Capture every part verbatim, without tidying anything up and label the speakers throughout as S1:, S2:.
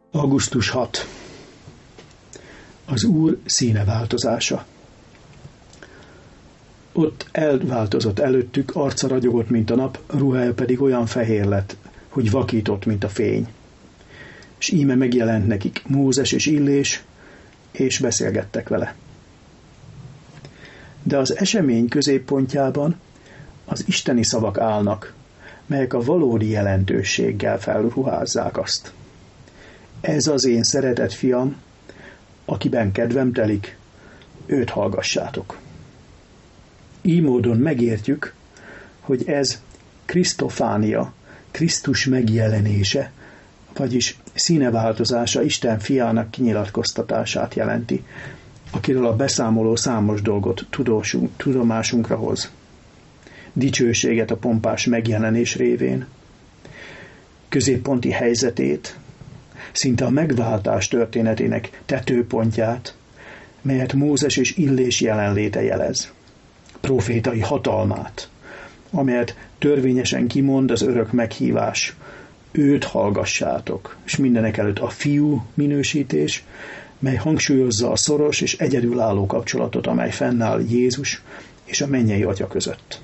S1: augusztus hatodika. Az Úr színe változása. Ott elváltozott előttük, arca ragyogott, mint a nap, ruhája pedig olyan fehér lett, hogy vakított, mint a fény. És íme megjelent nekik Mózes és Illés, és beszélgettek vele. De az esemény középpontjában az isteni szavak állnak, melyek a valódi jelentőséggel felruházzák azt. Ez az én szeretett fiam, akiben kedvem telik, őt hallgassátok. Így módon megértjük, hogy ez Krisztofánia, Krisztus megjelenése, vagyis színeváltozása Isten fiának kinyilatkoztatását jelenti, akiről a beszámoló számos dolgot tudósunk, tudomásunkra hoz. Dicsőséget a pompás megjelenés révén, középponti helyzetét, szinte a megváltás történetének tetőpontját, melyet Mózes és Illés jelenléte jelez, profétai hatalmát, amelyet törvényesen kimond az örök meghívás, őt hallgassátok, és mindenek előtt a fiú minősítés, mely hangsúlyozza a szoros és egyedülálló kapcsolatot, amely fennáll Jézus és a mennyei Atya között.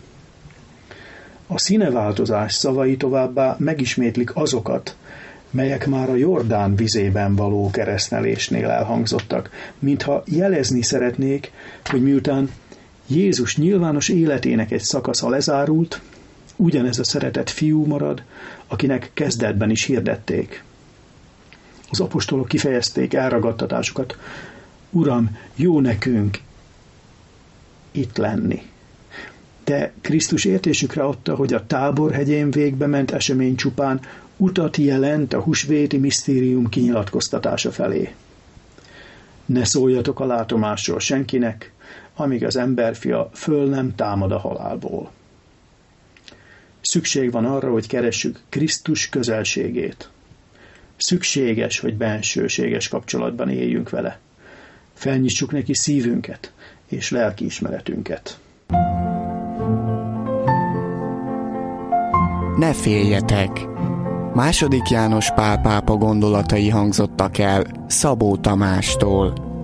S1: A színeváltozás szavai továbbá megismétlik azokat, melyek már a Jordán vizében való keresztelésnél elhangzottak, mintha jelezni szeretnék, hogy miután Jézus nyilvános életének egy szakasza lezárult, ugyanez a szeretett fiú marad, akinek kezdetben is hirdették. Az apostolok kifejezték elragadtatásukat: Uram, jó nekünk itt lenni. De Krisztus értésükre adta, hogy a Tábor hegyén végbe ment esemény csupán utat jelent a húsvéti misztérium kinyilatkoztatása felé. Ne szóljatok a látomásról senkinek, amíg az emberfia föl nem támad a halálból. Szükség van arra, hogy keressük Krisztus közelségét. Szükséges, hogy bensőséges kapcsolatban éljünk vele. Felnyissuk neki szívünket és lelkiismeretünket.
S2: Ne féljetek! Második János Pál pápa gondolatai hangzottak el Szabó Tamástól.